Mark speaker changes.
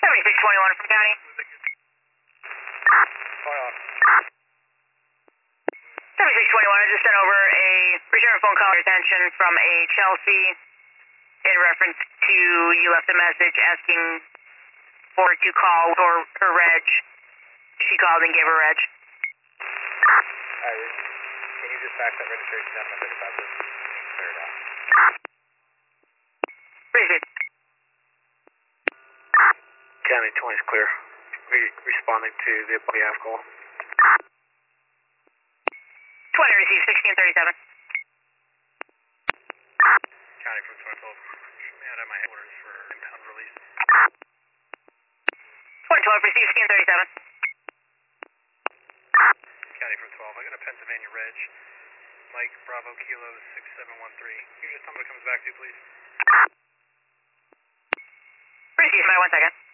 Speaker 1: 7621 from County.
Speaker 2: Hold on.
Speaker 1: 7621, I just sent over a return phone call attention from a Chelsea in reference to you left a message asking for to call or her reg. She called and gave her reg.
Speaker 2: Alright, can you just back that registration down a bit about this? Clear it out.
Speaker 1: Appreciate it.
Speaker 2: County 20 is clear. Responding to the behalf call.
Speaker 1: 20 received, 1637.
Speaker 2: County from 2012. Shoot me out at my headquarters for impound release.
Speaker 1: 2012 received, 1637.
Speaker 2: County from 12. I got a Pennsylvania reg. Mike Bravo Kilo 6713. Can you just tell me what it comes back to, please?
Speaker 1: Received, my 1 second.